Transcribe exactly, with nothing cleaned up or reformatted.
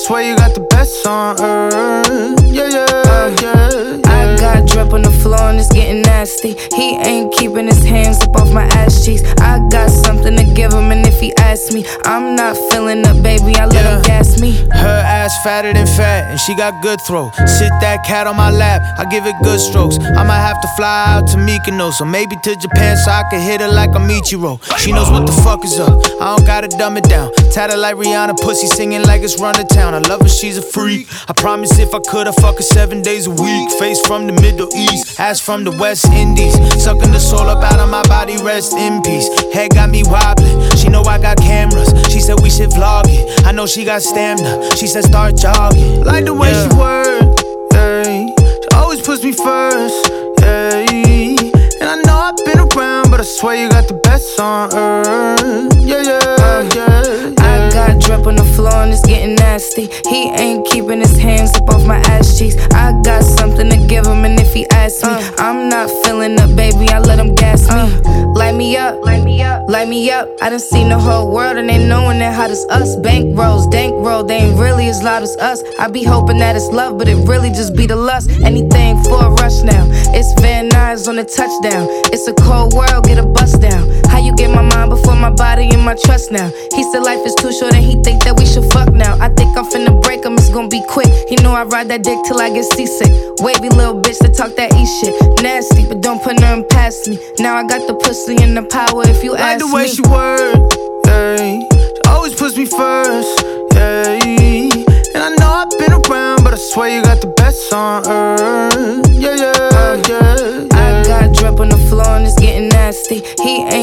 swear you got the best on earth. Yeah, yeah, uh, yeah, yeah. I got drip on the floor and it's getting nasty. He ain't keeping his hands up off my ass cheeks. I got something to give him, and if he asks me, I'm not feeling up, baby, I let yeah. him gas me. Her ass fatter than fat, and she got good throw. Sit that cat on my lap, I give it good strokes. I might have to fly out to Mykonos, or maybe to Japan so I can hit her like a Michiro. She knows what the fuck is up, I don't gotta dumb it down. Tatted like Rihanna, pussy singing like it's run to town. I love her, she's a freak. I promise if I could, I'd fuck her seven days a week. Face from the Middle East, ass from the West Indies. Sucking the soul up out of my body, rest in peace. Head got me wobbling, she know I got cameras. She said we should vlog it, I know she got stamina. She said start jogging. Like the way yeah. she work, yeah. She always puts me first, yeah. And I know I've been around, but I swear you got the best on earth. Yeah, yeah, uh, yeah, yeah. I got drip on the floor and it's getting nasty. He ain't keeping his hands up off my ass cheeks. I got something to give him, and if he asks me, uh, I'm not feeling up, baby, I let him gas me. uh, Light me up, light me up, light me up. I done seen the whole world and they knowing that hot as us. Bank rolls, dank roll, they ain't really as loud as us. I be hoping that it's love, but it really just be the lust. Anything for a rush now. It's Van Nuys on the touchdown. It's a cold world, get a bust down. How you get my mind before my body and my trust now? He said life is too short and he think that we should fuck now. I think I'm finna break him, it's gonna be quick. He know I ride that dick till I get seasick. Wavy little bitch that talk that E shit. Nasty, but don't put nothing past me. Now I got the pussy and the power if you like ask me. Like the way she work, yeah. She always puts me first, yeah. And I know I've been around, but I swear you got the best on earth. Yeah, yeah, uh, yeah, yeah. I got drip on the floor and it's getting nasty. He ain't